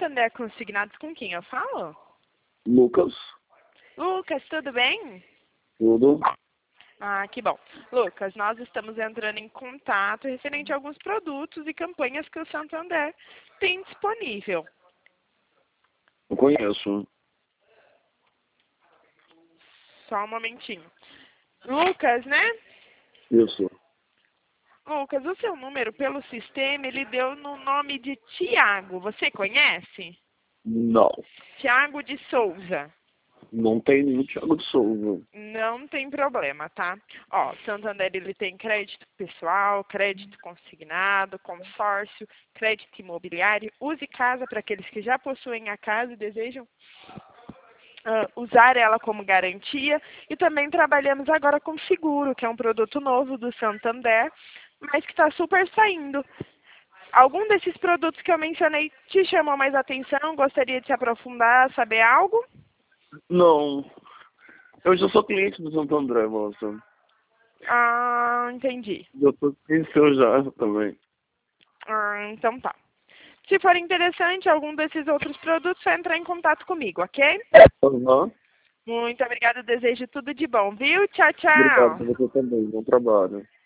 Santander Consignados, com quem eu falo? Lucas, Lucas, tudo bem? tudo. Ah, que bom. Lucas, nós estamos entrando em contato referente a alguns produtos e campanhas que o Santander tem disponível. Eu conheço. Só um momentinho. Lucas, né? Isso. Lucas, o seu número pelo sistema, ele deu no nome de Tiago. Você conhece? Não. Tiago de Souza. Não tem nenhum Thiago de Souza. Não tem problema, tá? Ó, Santander, ele tem crédito pessoal, crédito consignado, consórcio, crédito imobiliário. Use casa para aqueles que já possuem a casa e desejam usar ela como garantia. E também trabalhamos agora com seguro, que é um produto novo do Santander, mas que está super saindo. Algum desses produtos que eu mencionei te chamou mais atenção? Gostaria de se aprofundar, saber algo? Não. Eu já sou cliente do Santo André, moça. Ah, entendi. Já sou cliente seu já também. Ah, então tá. Se for interessante algum desses outros produtos, é entrar em contato comigo, ok? Aham. Muito obrigada, desejo tudo de bom, viu? Tchau, Obrigado tchau. por você também. Bom trabalho.